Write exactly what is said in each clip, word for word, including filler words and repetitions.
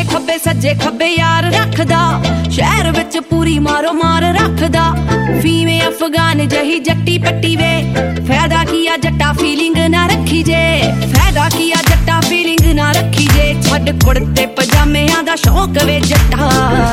खब्बे सज्जे खब्बे यार रखदा, शहर विच पूरी मारो मार रखदा। फीमे अफगान जही जट्टी पट्टी वे, फायदा किया जट्टा फीलिंग ना रखी जे, फायदा किया जट्टा फीलिंग ना रखी जे। छड्ड कुड़ते पजामियां दा शौक वे जट्टा,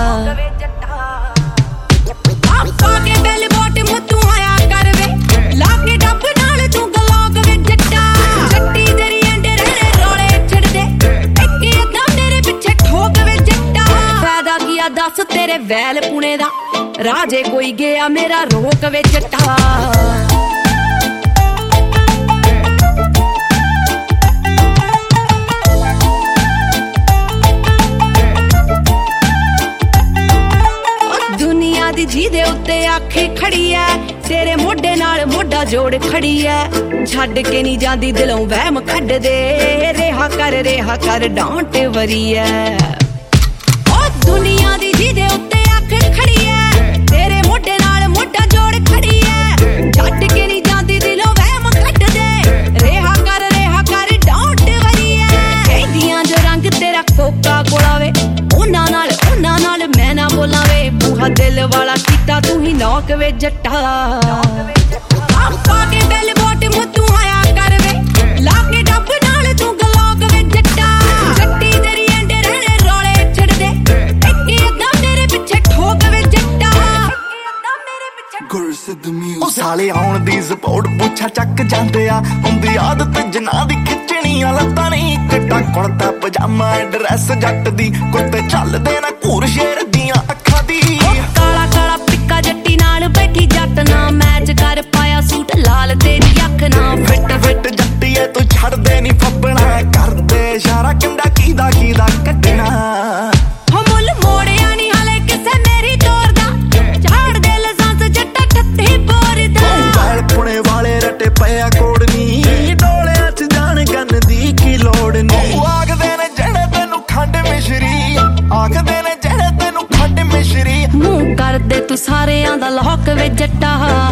आपा के बेल बॉटम तू आया कर वे, लाके डब नाल तू गलौक वे जट्टा। जट्टी तेरी एंडे रहने रोले छड़ दे, इक्की अद्धा मेरे पिछे ठोक वे जट्टा। फायदा किया दस तेरे वैल पुणे दा, राजे कोई गया मेरा रोक वे जट्टा। जी दे उत्ते आखे खड़ी है, तेरे मोढे नाल मोढा जोड़ खड़ी है। छड्ड के नहीं जांदी दिलों वहम कढ दे, रेहा कर रेहा कर डांट वरी है। ओ दुनिया दी जी दे उत्ते आखे खड़ी है, तेरे मोढे नाल मोढा जोड़ खड़ी है। छड्ड के नहीं जांदी दिलों वहम कढ दे, रेहा कर रेहा कर डांट वरी है। कहदियां जो रंग तेरा कोका कोला वे, उन्हां नाल उन्हां नाल मैं ना बोलां वे। बूहा दिल वाला कीता तू ही नौक वे जट्टा, आपा के बेल बॉटम तू आया कर वे, लाके डब नाल तू गलौक वे जट्टा। जट्टी तेरी एंडे रहने रोले छड़ दे, इक्की अद्धा मेरे पिछे ठोक वे जट्टा। ओ साले आउण दी सपोर्ट पुछा चक जांदे आ, हुंदी आदत जना दी खिचणियां लत्तां नहीं। कट्टा कुर्ता पजामा ड्रेस जट दी, कुत्ते चलदे ना घूर शेर दियां अखां दी। काला काला पिक्का जट्टी नाल बैठी जट ना, मैच कर पाया सूट लाल तेरी अख ना। फिट फिट जट्टी ऐ तू छड़ दे नी फपना, कर दे इशारा किंदा कीदा कीदा कड्डना। हो मुल मोड़िया नी हाले किसे मेरी तोर दा, झाड़ दे लसांस जट्टा टत्ते बोर दा। बैल पुणे वाले रटे पिया कोड़ नी, डोलियां च जान गन दी की लोड़ नी। आखदे ने जेड़े तेनू खंड मिश्री, आखदे ने जेड़े तेनू खंड मिश्री। मुंह कर दे तू सारेयां दा लौक वे जट्टा,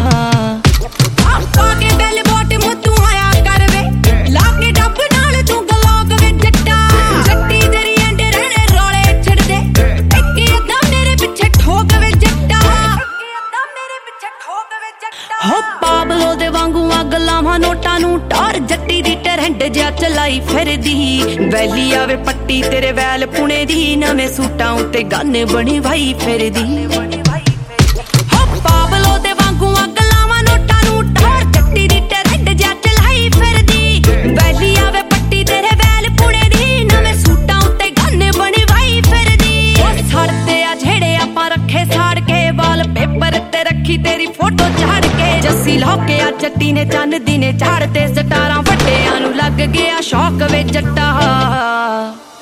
आपा के बेल बॉटम तू आया कर वे, लाके डब नाल तू गलौक वे जट्टा। जट्टी तेरी एंडे रहने रोले छड़ दे, इक्की अद्धा मेरे पिछे ठोक वे जट्टा, इक्की अद्धा मेरे पिछे ठोक वे जट्टा। हो पाबलो दे वांगू अग लावां नोटां नू टार, जट्टी दी टरहंड जिहा चलाई फिरदी। वैली आवे पट्टी तेरे वैल पुणे दी, नवें सूटां उत्ते गन बनी वाई फिरदी। हो पाबलो दे वांगू अग लावां नोटां नू टार, जट्टी दी टरहंड जिहा चलाई फिरदी। वैली आवे पट्टी तेरे वैल पुणे दी, नवें सूटां उत्ते गन बनी वाई फिरदी। ओ सड़ते आ जेड़े आपां रखे साड़ के, वाल पेपर ते रखी तेरी फोटो झाड़ के। जस्सी लौके आ जट्टी ने चन्न दी ने झाड़ ते, सटारां वड्डियां नू लग गया शौक वे जट्टा।